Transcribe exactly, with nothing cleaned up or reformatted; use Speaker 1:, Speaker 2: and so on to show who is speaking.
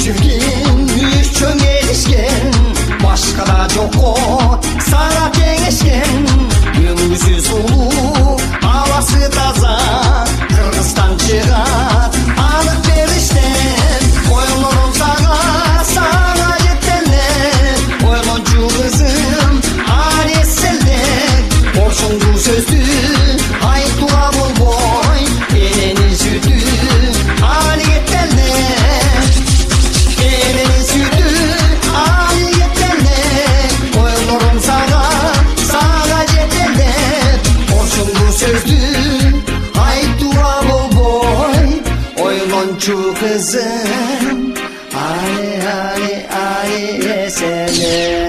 Speaker 1: жүрген үй чөңелішкен, башқада жоққа саға теңешкен. Өмізі сұлу, ауасы таза, Қырғызстан шығат анық беріштен. Ойларым саға, саға жеттелер, ойлончу қызым ареселдер. Оршыңду сөзді айтуға болбой, енені сүті али кеттелер. Енені сүті али кеттелер, ойларым саға, саға жеттелер. Оршыңду сөзді айтуға болбой, ойлончу қызым али али али еселер.